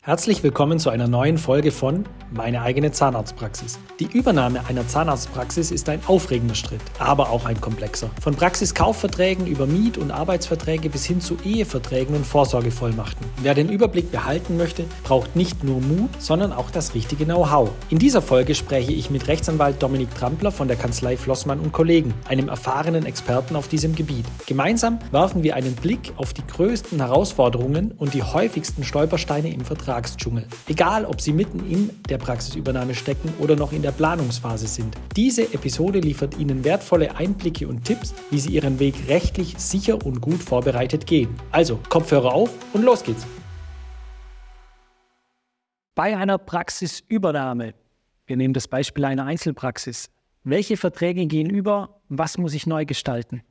Herzlich willkommen zu einer neuen Folge von Meine eigene Zahnarztpraxis. Die Übernahme einer Zahnarztpraxis ist ein aufregender Schritt, aber auch ein komplexer. Von Praxiskaufverträgen über Miet- und Arbeitsverträge bis hin zu Eheverträgen und Vorsorgevollmachten. Wer den Überblick behalten möchte, braucht nicht nur Mut, sondern auch das richtige Know-how. In dieser Folge spreche ich mit Rechtsanwalt Dominik Trampler von der Kanzlei Flossmann und Kollegen, einem erfahrenen Experten auf diesem Gebiet. Gemeinsam werfen wir einen Blick auf die größten Herausforderungen und die häufigsten Stolpersteine im Vertragsdschungel. Egal, ob Sie mitten in der Praxisübernahme stecken oder noch in der Planungsphase sind. Diese Episode liefert Ihnen wertvolle Einblicke und Tipps, wie Sie Ihren Weg rechtlich sicher und gut vorbereitet gehen. Also, Kopfhörer auf und los geht's! Bei einer Praxisübernahme, wir nehmen das Beispiel einer Einzelpraxis, welche Verträge gehen über, was muss ich neu gestalten?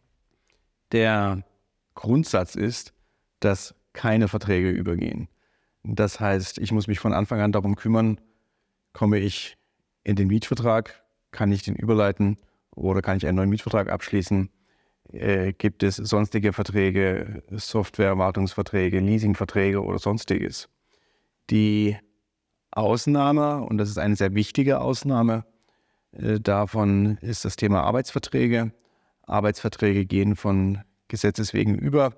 Der Grundsatz ist, dass keine Verträge übergehen. Das heißt, ich muss mich von Anfang an darum kümmern, komme ich in den Mietvertrag, kann ich den überleiten oder kann ich einen neuen Mietvertrag abschließen? Gibt es sonstige Verträge, Software-Wartungsverträge, Leasingverträge oder sonstiges? Die Ausnahme, und das ist eine sehr wichtige Ausnahme, davon ist das Thema Arbeitsverträge. Arbeitsverträge gehen von Gesetzes wegen über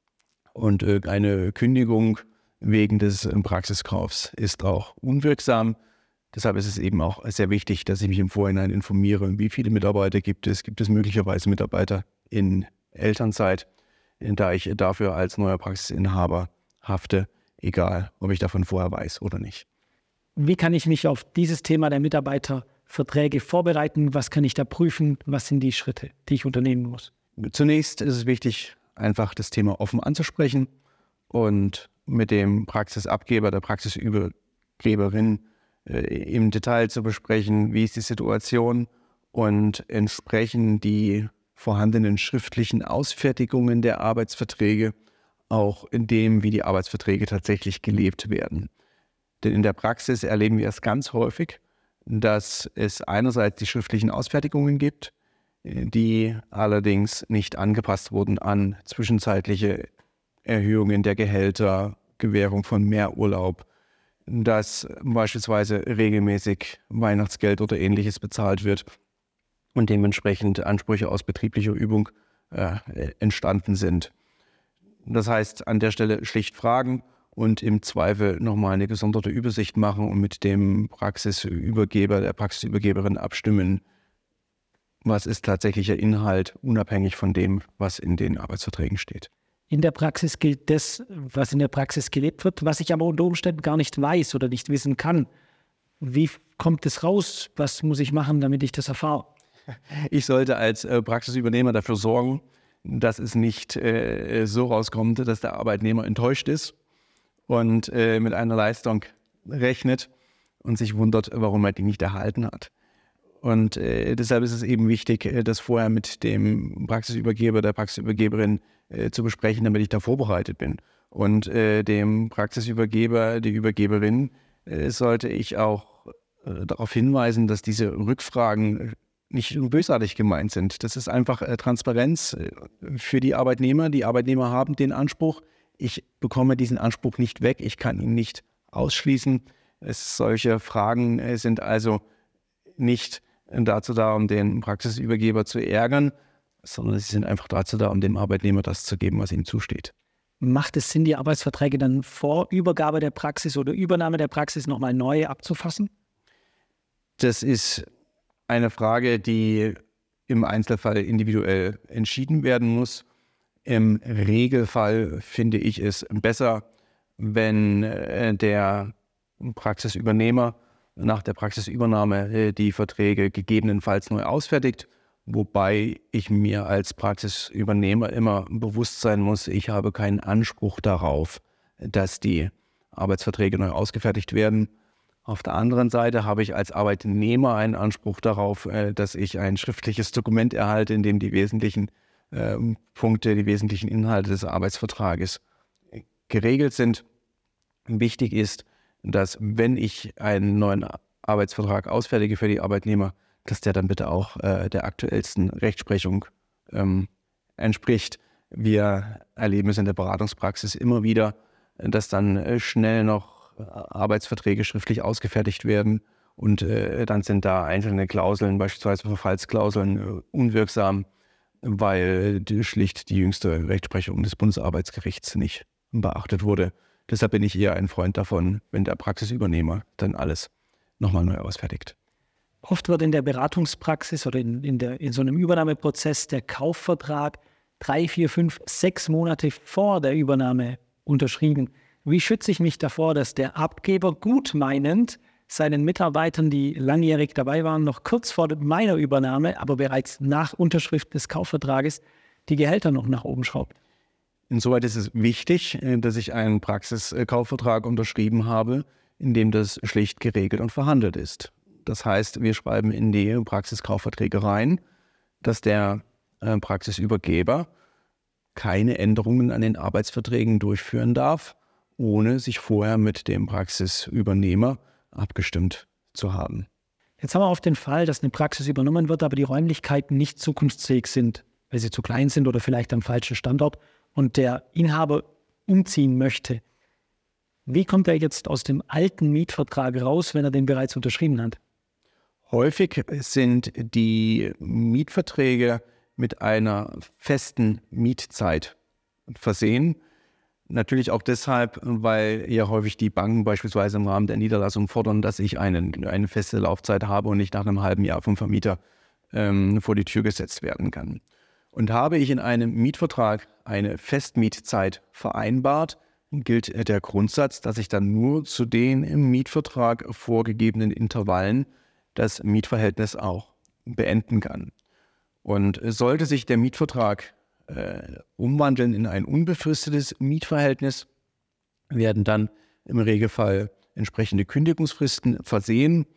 und eine Kündigung wegen des Praxiskaufs ist auch unwirksam. Deshalb ist es eben auch sehr wichtig, dass ich mich im Vorhinein informiere, wie viele Mitarbeiter gibt es. Gibt es möglicherweise Mitarbeiter in Elternzeit, da ich dafür als neuer Praxisinhaber hafte, egal ob ich davon vorher weiß oder nicht. Wie kann ich mich auf dieses Thema der Mitarbeiterverträge vorbereiten? Was kann ich da prüfen? Was sind die Schritte, die ich unternehmen muss? Zunächst ist es wichtig, einfach das Thema offen anzusprechen und mit dem Praxisabgeber, der Praxisübergeberin im Detail zu besprechen, wie ist die Situation und entsprechend die vorhandenen schriftlichen Ausfertigungen der Arbeitsverträge auch in dem, wie die Arbeitsverträge tatsächlich gelebt werden. Denn in der Praxis erleben wir es ganz häufig, dass es einerseits die schriftlichen Ausfertigungen gibt, die allerdings nicht angepasst wurden an zwischenzeitliche Erhöhungen der Gehälter, Gewährung von Mehrurlaub, dass beispielsweise regelmäßig Weihnachtsgeld oder Ähnliches bezahlt wird und dementsprechend Ansprüche aus betrieblicher Übung entstanden sind. Das heißt, an der Stelle schlicht fragen und im Zweifel nochmal eine gesonderte Übersicht machen und mit dem Praxisübergeber, der Praxisübergeberin abstimmen, was ist tatsächlicher Inhalt, unabhängig von dem, was in den Arbeitsverträgen steht. In der Praxis gilt das, was in der Praxis gelebt wird, was ich aber unter Umständen gar nicht weiß oder nicht wissen kann. Wie kommt es raus? Was muss ich machen, damit ich das erfahre? Ich sollte als Praxisübernehmer dafür sorgen, dass es nicht so rauskommt, dass der Arbeitnehmer enttäuscht ist und mit einer Leistung rechnet und sich wundert, warum er die nicht erhalten hat. Und deshalb ist es eben wichtig, das vorher mit dem Praxisübergeber, der Praxisübergeberin zu besprechen, damit ich da vorbereitet bin. Und dem Praxisübergeber, die Übergeberin, sollte ich auch darauf hinweisen, dass diese Rückfragen nicht bösartig gemeint sind. Das ist einfach Transparenz für die Arbeitnehmer. Die Arbeitnehmer haben den Anspruch, ich bekomme diesen Anspruch nicht weg, ich kann ihn nicht ausschließen. Solche Fragen sind also nicht dazu da, um den Praxisübergeber zu ärgern, sondern sie sind einfach dazu da, um dem Arbeitnehmer das zu geben, was ihm zusteht. Macht es Sinn, die Arbeitsverträge dann vor Übergabe der Praxis oder Übernahme der Praxis nochmal neu abzufassen? Das ist eine Frage, die im Einzelfall individuell entschieden werden muss. Im Regelfall finde ich es besser, wenn der Praxisübernehmer nach der Praxisübernahme die Verträge gegebenenfalls neu ausfertigt, wobei ich mir als Praxisübernehmer immer bewusst sein muss, ich habe keinen Anspruch darauf, dass die Arbeitsverträge neu ausgefertigt werden. Auf der anderen Seite habe ich als Arbeitnehmer einen Anspruch darauf, dass ich ein schriftliches Dokument erhalte, in dem die wesentlichen Punkte, die wesentlichen Inhalte des Arbeitsvertrages geregelt sind. Wichtig ist, dass wenn ich einen neuen Arbeitsvertrag ausfertige für die Arbeitnehmer, dass der dann bitte auch der aktuellsten Rechtsprechung entspricht. Wir erleben es in der Beratungspraxis immer wieder, dass dann schnell noch Arbeitsverträge schriftlich ausgefertigt werden und dann sind da einzelne Klauseln, beispielsweise Verfallsklauseln, unwirksam, weil schlicht die jüngste Rechtsprechung des Bundesarbeitsgerichts nicht beachtet wurde. Deshalb bin ich eher ein Freund davon, wenn der Praxisübernehmer dann alles nochmal neu ausfertigt. Oft wird in der Beratungspraxis oder in so einem Übernahmeprozess der Kaufvertrag 3, 4, 5, 6 Monate vor der Übernahme unterschrieben. Wie schütze ich mich davor, dass der Abgeber gutmeinend seinen Mitarbeitern, die langjährig dabei waren, noch kurz vor meiner Übernahme, aber bereits nach Unterschrift des Kaufvertrages, die Gehälter noch nach oben schraubt? Insoweit ist es wichtig, dass ich einen Praxiskaufvertrag unterschrieben habe, in dem das schlicht geregelt und verhandelt ist. Das heißt, wir schreiben in die Praxiskaufverträge rein, dass der Praxisübergeber keine Änderungen an den Arbeitsverträgen durchführen darf, ohne sich vorher mit dem Praxisübernehmer abgestimmt zu haben. Jetzt haben wir auf den Fall, dass eine Praxis übernommen wird, aber die Räumlichkeiten nicht zukunftsfähig sind, weil sie zu klein sind oder vielleicht am falschen Standort und der Inhaber umziehen möchte. Wie kommt er jetzt aus dem alten Mietvertrag raus, wenn er den bereits unterschrieben hat? Häufig sind die Mietverträge mit einer festen Mietzeit versehen. Natürlich auch deshalb, weil ja häufig die Banken beispielsweise im Rahmen der Niederlassung fordern, dass ich eine feste Laufzeit habe und nicht nach einem halben Jahr vom Vermieter vor die Tür gesetzt werden kann. Und habe ich in einem Mietvertrag eine Festmietzeit vereinbart, gilt der Grundsatz, dass ich dann nur zu den im Mietvertrag vorgegebenen Intervallen das Mietverhältnis auch beenden kann. Und sollte sich der Mietvertrag umwandeln in ein unbefristetes Mietverhältnis, werden dann im Regelfall entsprechende Kündigungsfristen versehen,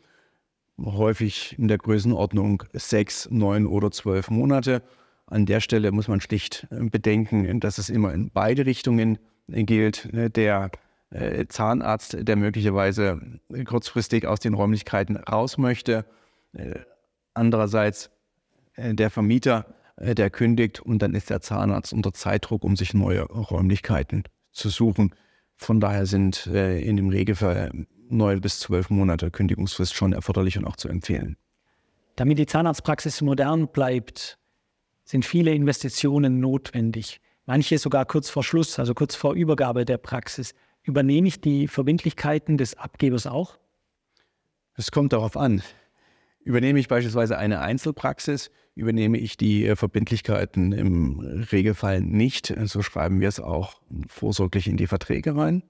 häufig in der Größenordnung 6, 9 oder 12 Monate. An der Stelle muss man schlicht bedenken, dass es immer in beide Richtungen gilt. Der Zahnarzt, der möglicherweise kurzfristig aus den Räumlichkeiten raus möchte, andererseits der Vermieter, der kündigt und dann ist der Zahnarzt unter Zeitdruck, um sich neue Räumlichkeiten zu suchen. Von daher sind in dem Regelfall 9 bis 12 Monate Kündigungsfrist schon erforderlich und auch zu empfehlen. Damit die Zahnarztpraxis modern bleibt, sind viele Investitionen notwendig. Manche sogar kurz vor Schluss, also kurz vor Übergabe der Praxis. Übernehme ich die Verbindlichkeiten des Abgebers auch? Es kommt darauf an. Übernehme ich beispielsweise eine Einzelpraxis, übernehme ich die Verbindlichkeiten im Regelfall nicht. So schreiben wir es auch vorsorglich in die Verträge rein.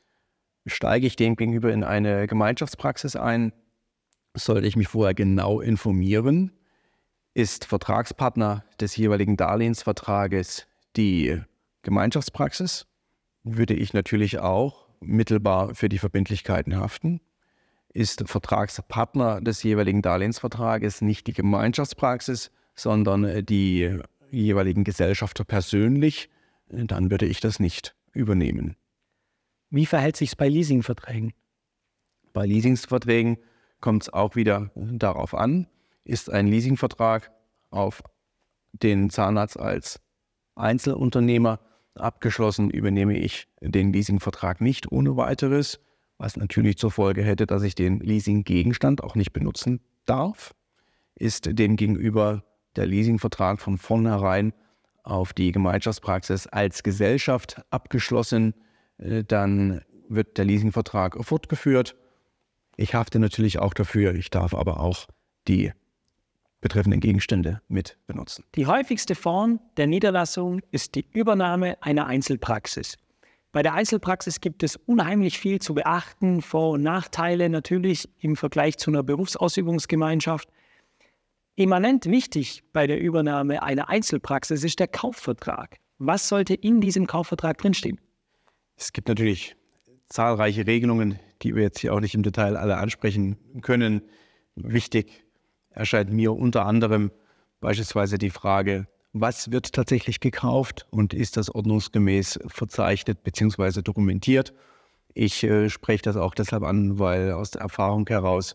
Steige ich demgegenüber in eine Gemeinschaftspraxis ein, sollte ich mich vorher genau informieren. Ist Vertragspartner des jeweiligen Darlehensvertrages die Gemeinschaftspraxis, würde ich natürlich auch mittelbar für die Verbindlichkeiten haften. Ist Vertragspartner des jeweiligen Darlehensvertrages nicht die Gemeinschaftspraxis, sondern die jeweiligen Gesellschafter persönlich, dann würde ich das nicht übernehmen. Wie verhält sich es bei Leasingverträgen? Bei Leasingverträgen kommt es auch wieder darauf an, ist ein Leasingvertrag auf den Zahnarzt als Einzelunternehmer abgeschlossen, übernehme ich den Leasingvertrag nicht ohne weiteres, was natürlich zur Folge hätte, dass ich den Leasinggegenstand auch nicht benutzen darf. Ist demgegenüber der Leasingvertrag von vornherein auf die Gemeinschaftspraxis als Gesellschaft abgeschlossen, dann wird der Leasingvertrag fortgeführt. Ich hafte natürlich auch dafür, ich darf aber auch die betreffenden Gegenstände mit benutzen. Die häufigste Form der Niederlassung ist die Übernahme einer Einzelpraxis. Bei der Einzelpraxis gibt es unheimlich viel zu beachten, Vor- und Nachteile natürlich im Vergleich zu einer Berufsausübungsgemeinschaft. Immanent wichtig bei der Übernahme einer Einzelpraxis ist der Kaufvertrag. Was sollte in diesem Kaufvertrag drinstehen? Es gibt natürlich zahlreiche Regelungen, die wir jetzt hier auch nicht im Detail alle ansprechen können. Wichtig erscheint mir unter anderem beispielsweise die Frage, was wird tatsächlich gekauft und ist das ordnungsgemäß verzeichnet bzw. dokumentiert. Ich spreche das auch deshalb an, weil aus der Erfahrung heraus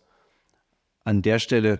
an der Stelle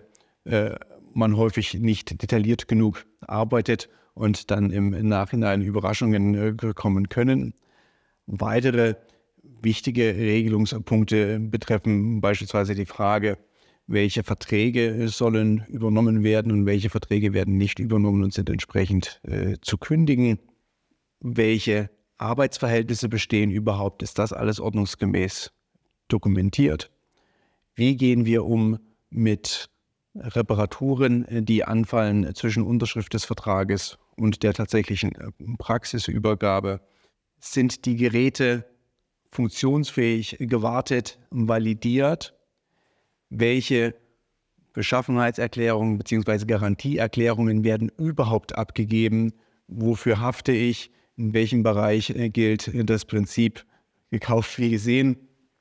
man häufig nicht detailliert genug arbeitet und dann im Nachhinein Überraschungen kommen können. Weitere Wichtige Regelungspunkte betreffen beispielsweise die Frage, welche Verträge sollen übernommen werden und welche Verträge werden nicht übernommen und sind entsprechend zu kündigen. Welche Arbeitsverhältnisse bestehen überhaupt? Ist das alles ordnungsgemäß dokumentiert? Wie gehen wir um mit Reparaturen, die anfallen zwischen Unterschrift des Vertrages und der tatsächlichen Praxisübergabe? Sind die Geräte funktionsfähig, gewartet, validiert? Welche Beschaffenheitserklärungen bzw. Garantieerklärungen werden überhaupt abgegeben? Wofür hafte ich? In welchem Bereich gilt das Prinzip gekauft wie gesehen?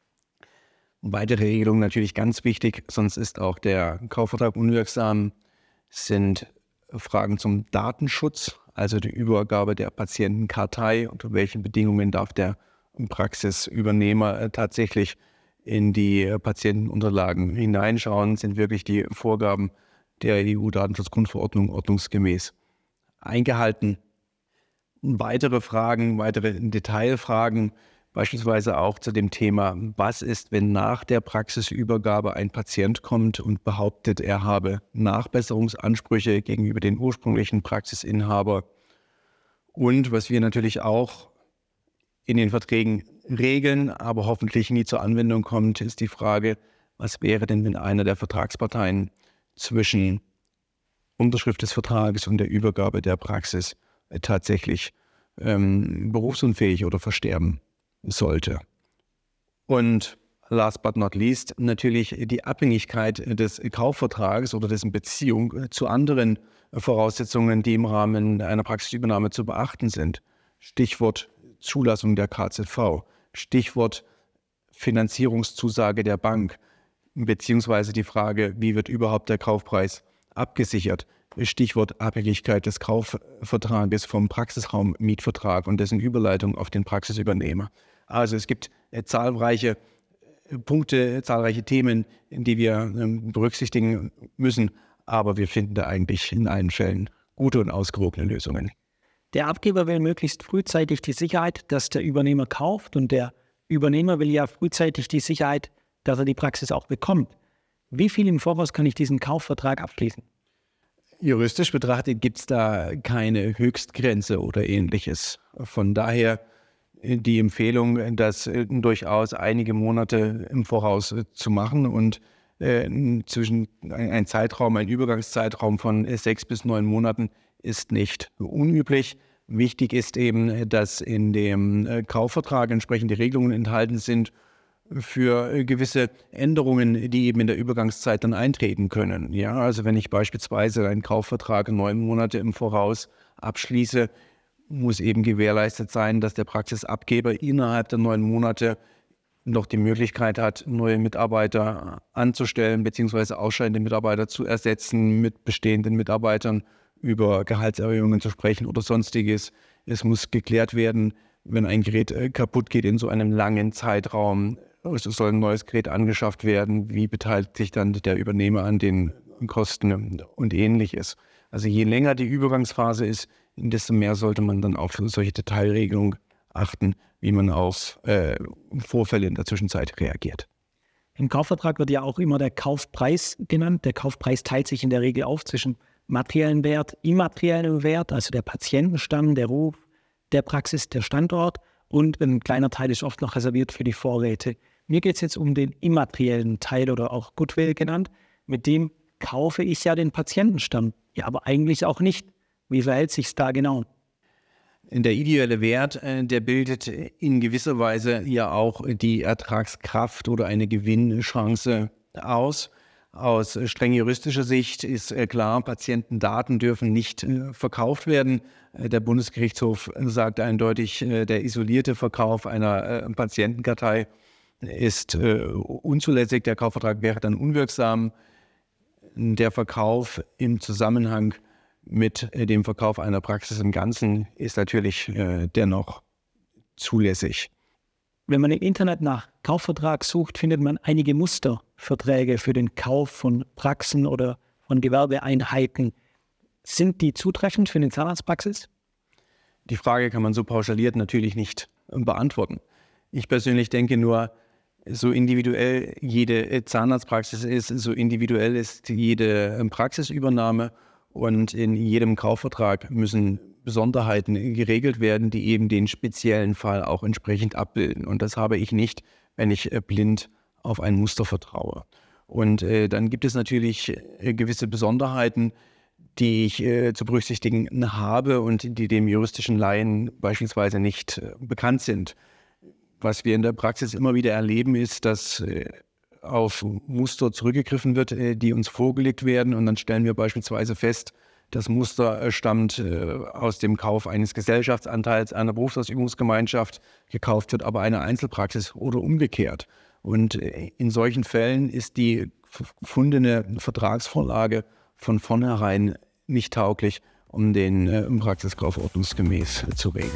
Weitere Regelungen natürlich ganz wichtig, sonst ist auch der Kaufvertrag unwirksam, sind Fragen zum Datenschutz, also die Übergabe der Patientenkartei. Unter welchen Bedingungen darf der Praxisübernehmer tatsächlich in die Patientenunterlagen hineinschauen? Sind wirklich die Vorgaben der EU-Datenschutzgrundverordnung ordnungsgemäß eingehalten? Weitere Fragen, weitere Detailfragen, beispielsweise auch zu dem Thema, was ist, wenn nach der Praxisübergabe ein Patient kommt und behauptet, er habe Nachbesserungsansprüche gegenüber den ursprünglichen Praxisinhaber. Und was wir natürlich auch in den Verträgen regeln, aber hoffentlich nie zur Anwendung kommt, ist die Frage, was wäre denn, wenn einer der Vertragsparteien zwischen Unterschrift des Vertrages und der Übergabe der Praxis tatsächlich berufsunfähig oder versterben sollte. Und last but not least natürlich die Abhängigkeit des Kaufvertrages oder dessen Beziehung zu anderen Voraussetzungen, die im Rahmen einer Praxisübernahme zu beachten sind. Stichwort Zulassung der KZV, Stichwort Finanzierungszusage der Bank, beziehungsweise die Frage, wie wird überhaupt der Kaufpreis abgesichert. Stichwort Abhängigkeit des Kaufvertrages vom Praxisraummietvertrag und dessen Überleitung auf den Praxisübernehmer. Also es gibt zahlreiche Punkte, zahlreiche Themen, die wir berücksichtigen müssen, aber wir finden da eigentlich in allen Fällen gute und ausgewogene Lösungen. Der Abgeber will möglichst frühzeitig die Sicherheit, dass der Übernehmer kauft, und der Übernehmer will ja frühzeitig die Sicherheit, dass er die Praxis auch bekommt. Wie viel im Voraus kann ich diesen Kaufvertrag abschließen? Juristisch betrachtet gibt es da keine Höchstgrenze oder Ähnliches. Von daher die Empfehlung, das durchaus einige Monate im Voraus zu machen und zwischen ein Zeitraum, ein Übergangszeitraum von 6 bis 9 Monaten ist nicht unüblich. Wichtig ist eben, dass in dem Kaufvertrag entsprechende Regelungen enthalten sind für gewisse Änderungen, die eben in der Übergangszeit dann eintreten können. Ja, also wenn ich beispielsweise einen Kaufvertrag 9 Monate im Voraus abschließe, muss eben gewährleistet sein, dass der Praxisabgeber innerhalb der 9 Monate noch die Möglichkeit hat, neue Mitarbeiter anzustellen bzw. ausscheidende Mitarbeiter zu ersetzen, mit bestehenden Mitarbeitern über Gehaltserhöhungen zu sprechen oder sonstiges. Es muss geklärt werden, wenn ein Gerät kaputt geht in so einem langen Zeitraum, es soll ein neues Gerät angeschafft werden, wie beteiligt sich dann der Übernehmer an den Kosten und Ähnliches. Also je länger die Übergangsphase ist, desto mehr sollte man dann auf solche Detailregelungen achten, wie man auf Vorfälle in der Zwischenzeit reagiert. Im Kaufvertrag wird ja auch immer der Kaufpreis genannt. Der Kaufpreis teilt sich in der Regel auf zwischen materiellen Wert, immateriellem Wert, also der Patientenstamm, der Ruf der Praxis, der Standort, und ein kleiner Teil ist oft noch reserviert für die Vorräte. Mir geht es jetzt um den immateriellen Teil oder auch Goodwill genannt. Mit dem kaufe ich ja den Patientenstamm. Ja, aber eigentlich auch nicht. Wie verhält sich es da genau? Der ideelle Wert, der bildet in gewisser Weise ja auch die Ertragskraft oder eine Gewinnchance aus. Aus streng juristischer Sicht ist klar, Patientendaten dürfen nicht verkauft werden. Der Bundesgerichtshof sagt eindeutig, der isolierte Verkauf einer Patientenkartei ist unzulässig. Der Kaufvertrag wäre dann unwirksam. Der Verkauf im Zusammenhang mit dem Verkauf einer Praxis im Ganzen ist natürlich dennoch zulässig. Wenn man im Internet nach Kaufvertrag sucht, findet man einige Musterverträge für den Kauf von Praxen oder von Gewerbeeinheiten. Sind die zutreffend für eine Zahnarztpraxis? Die Frage kann man so pauschaliert natürlich nicht beantworten. Ich persönlich denke nur, so individuell jede Zahnarztpraxis ist, so individuell ist jede Praxisübernahme und in jedem Kaufvertrag müssen Besonderheiten geregelt werden, die eben den speziellen Fall auch entsprechend abbilden. Und das habe ich nicht, wenn ich blind auf ein Muster vertraue. Und dann gibt es natürlich gewisse Besonderheiten, die ich zu berücksichtigen habe und die dem juristischen Laien beispielsweise nicht bekannt sind. Was wir in der Praxis immer wieder erleben, ist, dass auf Muster zurückgegriffen wird, die uns vorgelegt werden. Und dann stellen wir beispielsweise fest, das Muster stammt aus dem Kauf eines Gesellschaftsanteils einer Berufsausübungsgemeinschaft, gekauft wird aber eine Einzelpraxis oder umgekehrt. Und in solchen Fällen ist die gefundene Vertragsvorlage von vornherein nicht tauglich, um den Praxiskauf ordnungsgemäß zu regeln.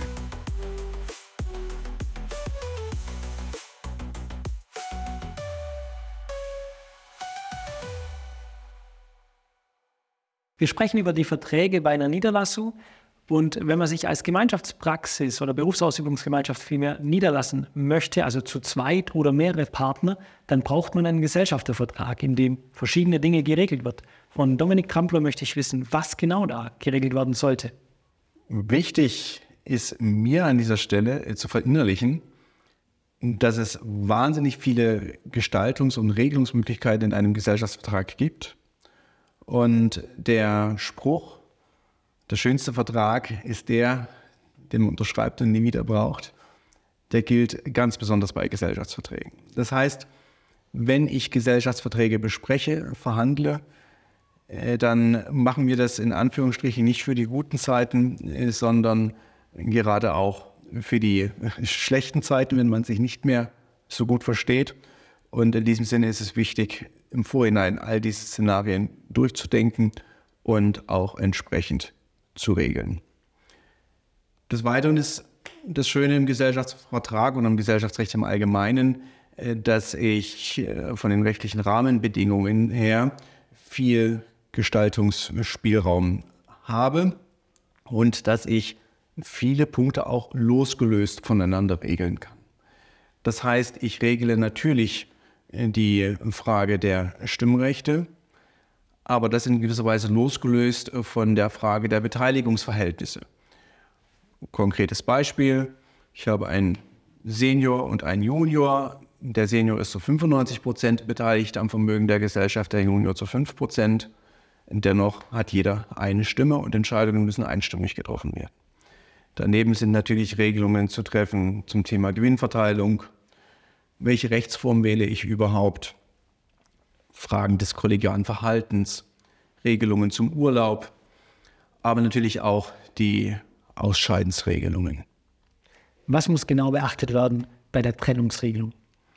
Wir sprechen über die Verträge bei einer Niederlassung und wenn man sich als Gemeinschaftspraxis oder Berufsausübungsgemeinschaft vielmehr niederlassen möchte, also zu zweit oder mehrere Partner, dann braucht man einen Gesellschaftervertrag, in dem verschiedene Dinge geregelt wird. Von Dominik Trampler möchte ich wissen, was genau da geregelt werden sollte. Wichtig ist mir an dieser Stelle zu verinnerlichen, dass es wahnsinnig viele Gestaltungs- und Regelungsmöglichkeiten in einem Gesellschaftsvertrag gibt. Und der Spruch, der schönste Vertrag ist der, den man unterschreibt und nie wieder braucht, der gilt ganz besonders bei Gesellschaftsverträgen. Das heißt, wenn ich Gesellschaftsverträge bespreche, verhandle, dann machen wir das in Anführungsstrichen nicht für die guten Zeiten, sondern gerade auch für die schlechten Zeiten, wenn man sich nicht mehr so gut versteht. Und in diesem Sinne ist es wichtig, im Vorhinein all diese Szenarien durchzudenken und auch entsprechend zu regeln. Des Weiteren ist das Schöne im Gesellschaftsvertrag und am Gesellschaftsrecht im Allgemeinen, dass ich von den rechtlichen Rahmenbedingungen her viel Gestaltungsspielraum habe und dass ich viele Punkte auch losgelöst voneinander regeln kann. Das heißt, ich regle natürlich die Frage der Stimmrechte, aber das in gewisser Weise losgelöst von der Frage der Beteiligungsverhältnisse. Konkretes Beispiel, ich habe einen Senior und einen Junior. Der Senior ist zu 95% beteiligt am Vermögen der Gesellschaft, der Junior zu 5%. Dennoch hat jeder eine Stimme und Entscheidungen müssen einstimmig getroffen werden. Daneben sind natürlich Regelungen zu treffen zum Thema Gewinnverteilung. Welche Rechtsform wähle ich überhaupt? Fragen des kollegialen Verhaltens, Regelungen zum Urlaub, aber natürlich auch die Ausscheidensregelungen. Was muss genau beachtet werden bei der Trennungsregelung?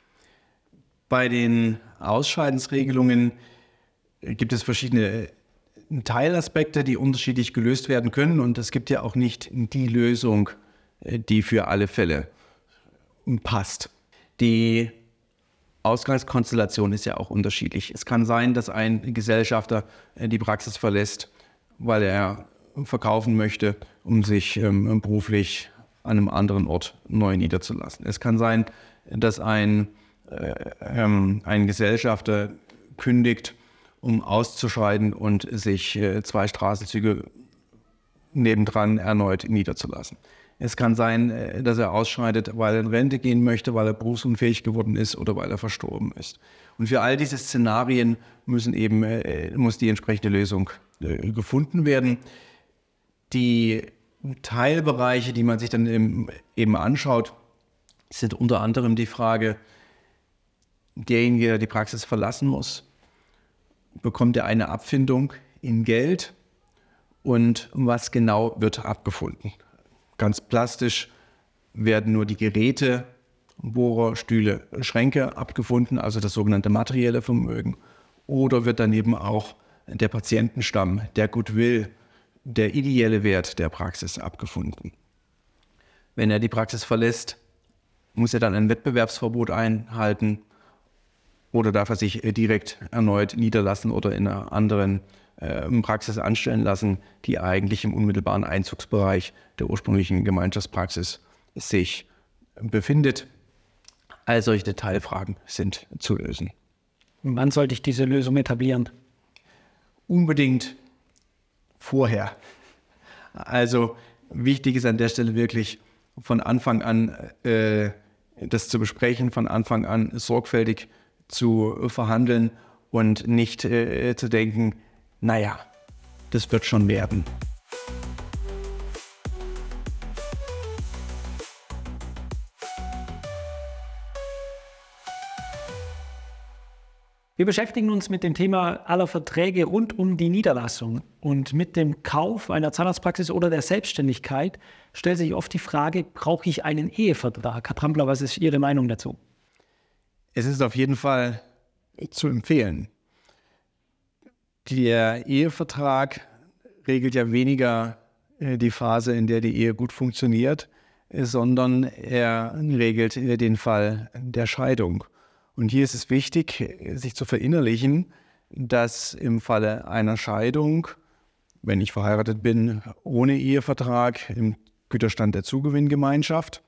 Bei den Ausscheidensregelungen gibt es verschiedene Teilaspekte, die unterschiedlich gelöst werden können. Und es gibt ja auch nicht die Lösung, die für alle Fälle passt. Die Ausgangskonstellation ist ja auch unterschiedlich. Es kann sein, dass ein Gesellschafter die Praxis verlässt, weil er verkaufen möchte, um sich beruflich an einem anderen Ort neu niederzulassen. Es kann sein, dass ein Gesellschafter kündigt, um auszuscheiden und sich 2 Straßenzüge nebendran erneut niederzulassen. Es kann sein, dass er ausscheidet, weil er in Rente gehen möchte, weil er berufsunfähig geworden ist oder weil er verstorben ist. Und für all diese Szenarien muss die entsprechende Lösung gefunden werden. Die Teilbereiche, die man sich dann eben anschaut, sind unter anderem die Frage, derjenige, der die Praxis verlassen muss, bekommt er eine Abfindung in Geld und was genau wird abgefunden? Ganz plastisch werden nur die Geräte, Bohrer, Stühle, Schränke abgefunden, also das sogenannte materielle Vermögen. Oder wird daneben auch der Patientenstamm, der Goodwill, der ideelle Wert der Praxis abgefunden. Wenn er die Praxis verlässt, muss er dann ein Wettbewerbsverbot einhalten oder darf er sich direkt erneut niederlassen oder in einer anderen Praxis anstellen lassen, die eigentlich im unmittelbaren Einzugsbereich der ursprünglichen Gemeinschaftspraxis sich befindet. all solche Detailfragen sind zu lösen. Wann sollte ich diese Lösung etablieren? Unbedingt vorher. Also wichtig ist an der Stelle wirklich von Anfang an das zu besprechen, von Anfang an sorgfältig zu verhandeln und nicht zu denken, naja, das wird schon werden. Wir beschäftigen uns mit dem Thema aller Verträge rund um die Niederlassung. Und mit dem Kauf einer Zahnarztpraxis oder der Selbstständigkeit stellt sich oft die Frage, brauche ich einen Ehevertrag? Herr Trampler, was ist Ihre Meinung dazu? Es ist auf jeden Fall zu empfehlen. Der Ehevertrag regelt ja weniger die Phase, in der die Ehe gut funktioniert, sondern er regelt den Fall der Scheidung. Und hier ist es wichtig, sich zu verinnerlichen, dass im Falle einer Scheidung, wenn ich verheiratet bin, ohne Ehevertrag im Güterstand der Zugewinngemeinschaft,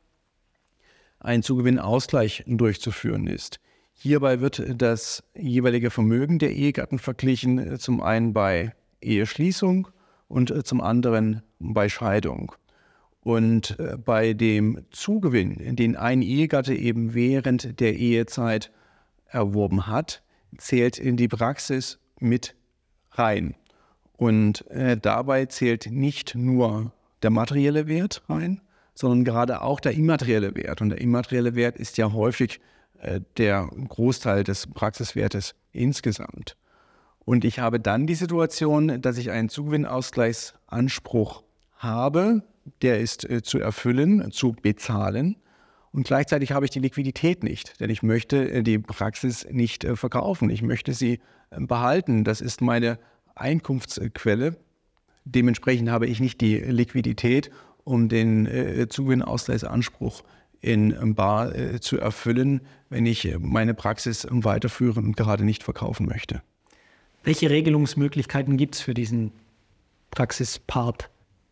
ein Zugewinnausgleich durchzuführen ist. Hierbei wird das jeweilige Vermögen der Ehegatten verglichen, zum einen bei Eheschließung und zum anderen bei Scheidung. Und bei dem Zugewinn, den ein Ehegatte eben während der Ehezeit erworben hat, zählt in die Praxis mit rein. Und dabei zählt nicht nur der materielle Wert rein, sondern gerade auch der immaterielle Wert. Und der immaterielle Wert ist ja häufig der Großteil des Praxiswertes insgesamt. Und ich habe dann die Situation, dass ich einen Zugewinnausgleichsanspruch habe, der ist zu erfüllen, zu bezahlen. Und gleichzeitig habe ich die Liquidität nicht, denn ich möchte die Praxis nicht verkaufen. Ich möchte sie behalten. Das ist meine Einkunftsquelle. Dementsprechend habe ich nicht die Liquidität, um den Zugewinnausgleichsanspruch in bar zu erfüllen, wenn ich meine Praxis weiterführen und gerade nicht verkaufen möchte. Welche Regelungsmöglichkeiten gibt es für diesen Praxispart?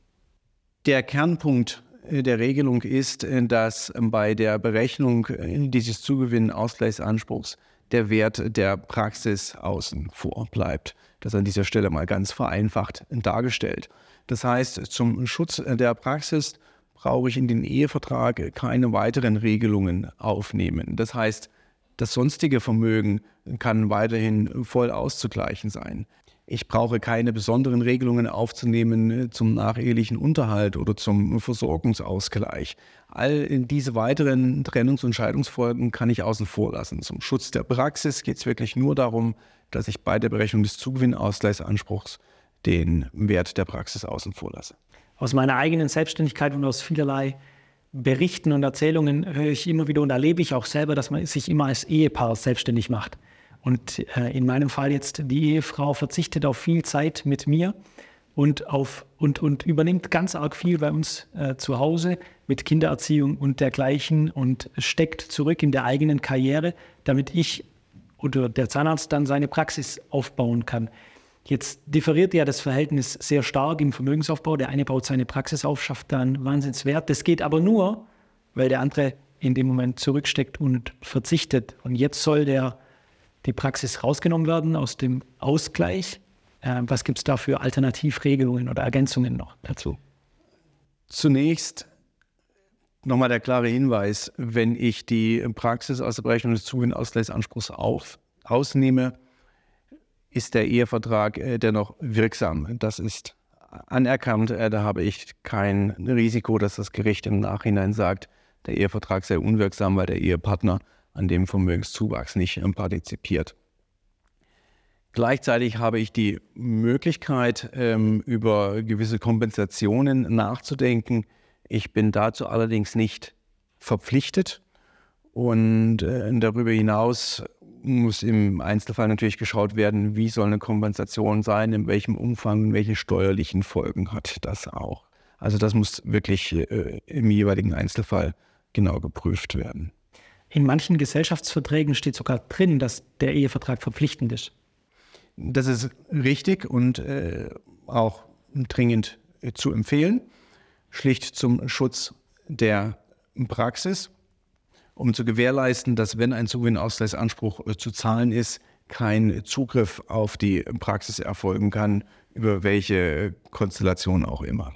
Der Kernpunkt der Regelung ist, dass bei der Berechnung dieses Zugewinnausgleichsanspruchs der Wert der Praxis außen vor bleibt. Das an dieser Stelle mal ganz vereinfacht dargestellt. Das heißt, zum Schutz der Praxis brauche ich in den Ehevertrag keine weiteren Regelungen aufnehmen. Das heißt, das sonstige Vermögen kann weiterhin voll auszugleichen sein. Ich brauche keine besonderen Regelungen aufzunehmen zum nachehelichen Unterhalt oder zum Versorgungsausgleich. All diese weiteren Trennungs- und Scheidungsfolgen kann ich außen vor lassen. Zum Schutz der Praxis geht es wirklich nur darum, dass ich bei der Berechnung des Zugewinnausgleichsanspruchs den Wert der Praxis außen vor lasse. Aus meiner eigenen Selbstständigkeit und aus vielerlei Berichten und Erzählungen höre ich immer wieder und erlebe ich auch selber, dass man sich immer als Ehepaar selbstständig macht. Und in meinem Fall jetzt, die Ehefrau verzichtet auf viel Zeit mit mir und übernimmt ganz arg viel bei uns zu Hause mit Kindererziehung und dergleichen und steckt zurück in der eigenen Karriere, damit ich oder der Zahnarzt dann seine Praxis aufbauen kann. Jetzt differiert ja das Verhältnis sehr stark im Vermögensaufbau. Der eine baut seine Praxis auf, schafft dann Wahnsinnswert. Das geht aber nur, weil der andere in dem Moment zurücksteckt und verzichtet. Und jetzt soll die Praxis rausgenommen werden aus dem Ausgleich. Was gibt es da für Alternativregelungen oder Ergänzungen noch dazu? Zunächst nochmal der klare Hinweis, wenn ich die Praxis aus der Berechnung des Zugewinnausgleichsanspruchs ausnehme, ist der Ehevertrag dennoch wirksam. Das ist anerkannt. Da habe ich kein Risiko, dass das Gericht im Nachhinein sagt, der Ehevertrag sei unwirksam, weil der Ehepartner an dem Vermögenszuwachs nicht partizipiert. Gleichzeitig habe ich die Möglichkeit, über gewisse Kompensationen nachzudenken. Ich bin dazu allerdings nicht verpflichtet und darüber hinaus muss im Einzelfall natürlich geschaut werden, wie soll eine Kompensation sein, in welchem Umfang, welche steuerlichen Folgen hat das auch. Also das muss wirklich im jeweiligen Einzelfall genau geprüft werden. In manchen Gesellschaftsverträgen steht sogar drin, dass der Ehevertrag verpflichtend ist. Das ist richtig und auch dringend zu empfehlen, schlicht zum Schutz der Praxis. um zu gewährleisten, dass, wenn ein Zugewinnausgleichsanspruch zu zahlen ist, kein Zugriff auf die Praxis erfolgen kann, über welche Konstellation auch immer.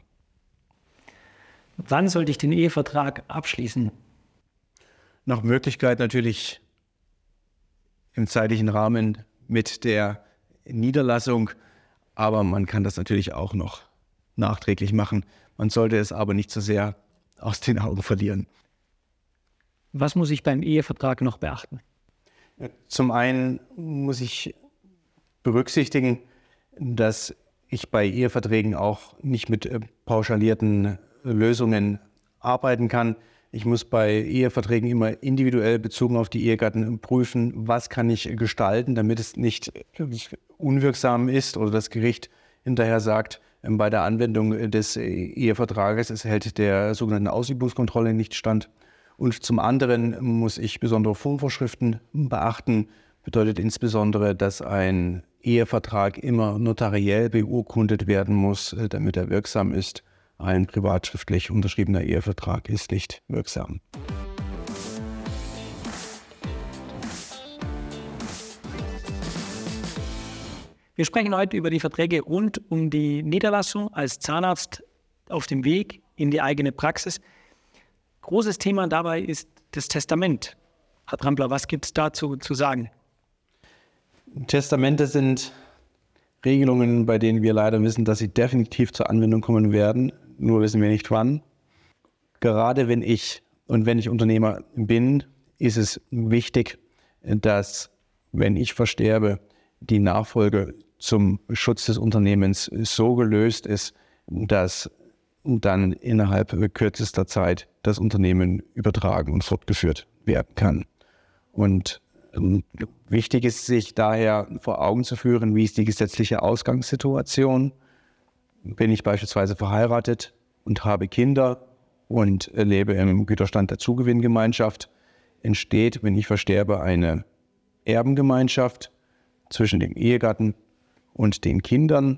Wann sollte ich den Ehevertrag abschließen? Nach Möglichkeit natürlich im zeitlichen Rahmen mit der Niederlassung, aber man kann das natürlich auch noch nachträglich machen. Man sollte es aber nicht so sehr aus den Augen verlieren. Was muss ich beim Ehevertrag noch beachten? Zum einen muss ich berücksichtigen, dass ich bei Eheverträgen auch nicht mit pauschalierten Lösungen arbeiten kann. Ich muss bei Eheverträgen immer individuell bezogen auf die Ehegatten prüfen, was kann ich gestalten, damit es nicht unwirksam ist oder das Gericht hinterher sagt, bei der Anwendung des Ehevertrages, es hält der sogenannten Ausübungskontrolle nicht stand. Und zum anderen muss ich besondere Formvorschriften beachten. Bedeutet insbesondere, dass ein Ehevertrag immer notariell beurkundet werden muss, damit er wirksam ist. Ein privatschriftlich unterschriebener Ehevertrag ist nicht wirksam. Wir sprechen heute über die Verträge rund um die Niederlassung als Zahnarzt auf dem Weg in die eigene Praxis. Großes Thema dabei ist das Testament. Herr Trampler, was gibt es dazu zu sagen? Testamente sind Regelungen, bei denen wir leider wissen, dass sie definitiv zur Anwendung kommen werden. Nur wissen wir nicht wann. Gerade wenn ich Unternehmer bin, ist es wichtig, dass, wenn ich versterbe, die Nachfolge zum Schutz des Unternehmens so gelöst ist, dass dann innerhalb kürzester Zeit das Unternehmen übertragen und fortgeführt werden kann. Und wichtig ist, sich daher vor Augen zu führen, wie ist die gesetzliche Ausgangssituation. Bin ich beispielsweise verheiratet und habe Kinder und lebe im Güterstand der Zugewinngemeinschaft, entsteht, wenn ich versterbe, eine Erbengemeinschaft zwischen dem Ehegatten und den Kindern.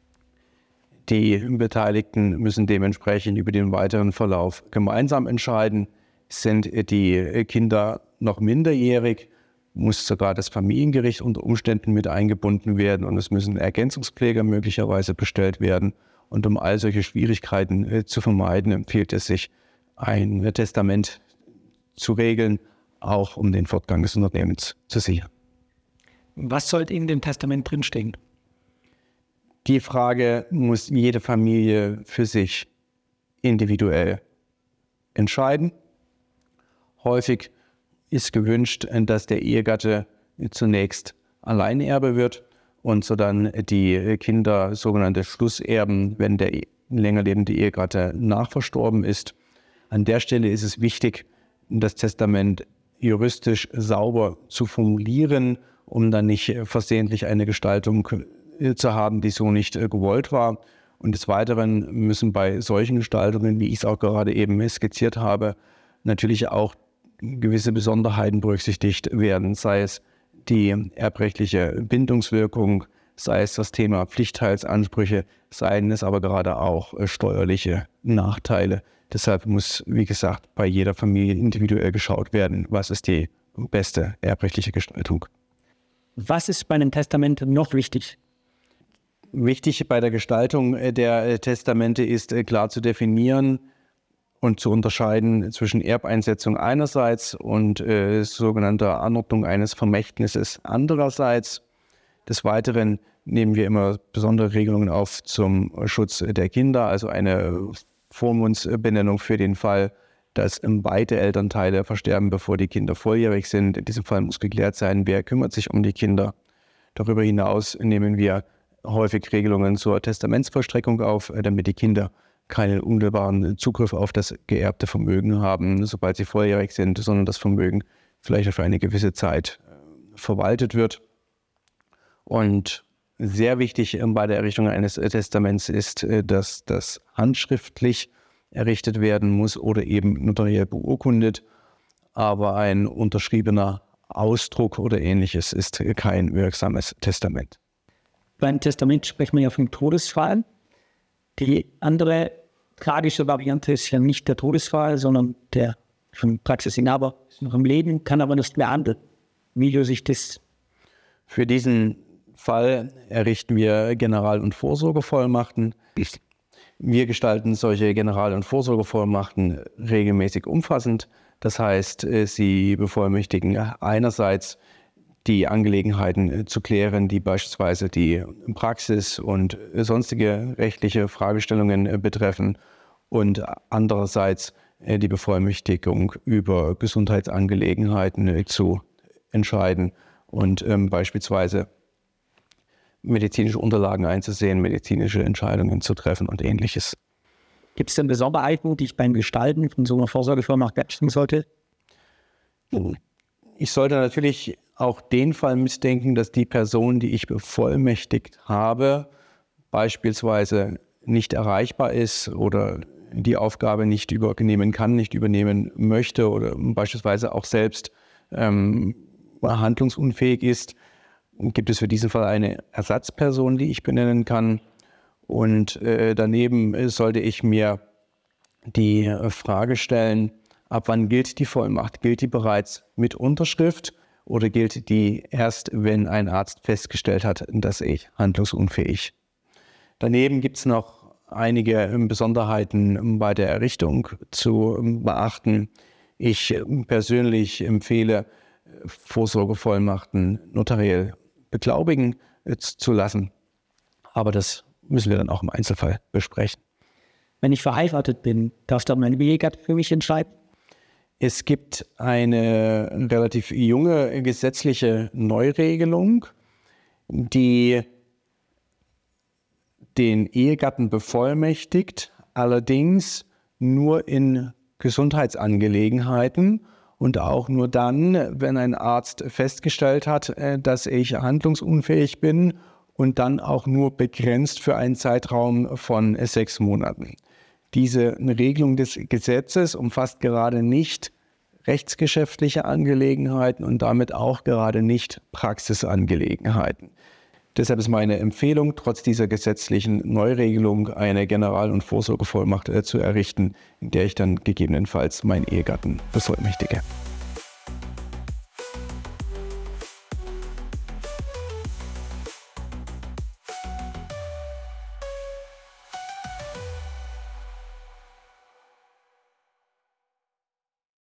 Die Beteiligten müssen dementsprechend über den weiteren Verlauf gemeinsam entscheiden. Sind die Kinder noch minderjährig, muss sogar das Familiengericht unter Umständen mit eingebunden werden und es müssen Ergänzungspfleger möglicherweise bestellt werden. Und um all solche Schwierigkeiten zu vermeiden, empfiehlt es sich, ein Testament zu regeln, auch um den Fortgang des Unternehmens zu sichern. Was sollte in dem Testament drinstehen? Die Frage muss jede Familie für sich individuell entscheiden. Häufig ist gewünscht, dass der Ehegatte zunächst Alleinerbe wird und so dann die Kinder sogenannte Schlusserben, wenn der länger lebende Ehegatte nachverstorben ist. An der Stelle ist es wichtig, das Testament juristisch sauber zu formulieren, um dann nicht versehentlich eine Gestaltung zu haben, die so nicht gewollt war. Und des Weiteren müssen bei solchen Gestaltungen, wie ich es auch gerade eben skizziert habe, natürlich auch gewisse Besonderheiten berücksichtigt werden, sei es die erbrechtliche Bindungswirkung, sei es das Thema Pflichtteilsansprüche, seien es aber gerade auch steuerliche Nachteile. Deshalb muss, wie gesagt, bei jeder Familie individuell geschaut werden, was ist die beste erbrechtliche Gestaltung. Was ist bei einem Testament noch wichtig? Wichtig bei der Gestaltung der Testamente ist klar zu definieren und zu unterscheiden zwischen Erbeinsetzung einerseits und sogenannter Anordnung eines Vermächtnisses andererseits. Des Weiteren nehmen wir immer besondere Regelungen auf zum Schutz der Kinder, also eine Vormundsbenennung für den Fall, dass beide Elternteile versterben, bevor die Kinder volljährig sind. In diesem Fall muss geklärt sein, wer kümmert sich um die Kinder. Darüber hinaus nehmen wir häufig Regelungen zur Testamentsvollstreckung auf, damit die Kinder keinen unmittelbaren Zugriff auf das geerbte Vermögen haben, sobald sie volljährig sind, sondern das Vermögen vielleicht für eine gewisse Zeit verwaltet wird. Und sehr wichtig bei der Errichtung eines Testaments ist, dass das handschriftlich errichtet werden muss oder eben notariell beurkundet. Aber ein unterschriebener Ausdruck oder Ähnliches ist kein wirksames Testament. Beim Testament sprechen wir ja vom Todesfall. Die andere tragische Variante ist ja nicht der Todesfall, sondern der Von Praxisinhaber ist noch im Leben, kann aber nicht mehr handeln. Wie löse ich das? Für diesen Fall errichten wir General- und Vorsorgevollmachten. Wir gestalten solche General- und Vorsorgevollmachten regelmäßig umfassend. Das heißt, sie bevollmächtigen einerseits die Angelegenheiten zu klären, die beispielsweise die Praxis und sonstige rechtliche Fragestellungen betreffen, und andererseits die Bevollmächtigung über Gesundheitsangelegenheiten zu entscheiden und beispielsweise medizinische Unterlagen einzusehen, medizinische Entscheidungen zu treffen und Ähnliches. Gibt es denn Besonderheiten, die ich beim Gestalten von so einer Vorsorgevollmacht beachten sollte? Ich sollte natürlich auch den Fall mitdenken, dass die Person, die ich bevollmächtigt habe, beispielsweise nicht erreichbar ist oder die Aufgabe nicht übernehmen kann, nicht übernehmen möchte oder beispielsweise auch selbst handlungsunfähig ist. Gibt es für diesen Fall eine Ersatzperson, die ich benennen kann? Und daneben sollte ich mir die Frage stellen, ab wann gilt die Vollmacht? Gilt die bereits mit Unterschrift oder gilt die erst, wenn ein Arzt festgestellt hat, dass ich handlungsunfähig? Daneben gibt es noch einige Besonderheiten bei der Errichtung zu beachten. Ich persönlich empfehle, Vorsorgevollmachten notariell beglaubigen zu lassen. Aber das müssen wir dann auch im Einzelfall besprechen. Wenn ich verheiratet bin, darf dann mein Ehegatte für mich entscheiden? Es gibt eine relativ junge gesetzliche Neuregelung, die den Ehegatten bevollmächtigt, allerdings nur in Gesundheitsangelegenheiten und auch nur dann, wenn ein Arzt festgestellt hat, dass ich handlungsunfähig bin, und dann auch nur begrenzt für einen Zeitraum von 6 Monaten. Diese Regelung des Gesetzes umfasst gerade nicht rechtsgeschäftliche Angelegenheiten und damit auch gerade nicht Praxisangelegenheiten. Deshalb ist meine Empfehlung, trotz dieser gesetzlichen Neuregelung eine General- und Vorsorgevollmacht zu errichten, in der ich dann gegebenenfalls meinen Ehegatten bevollmächtige.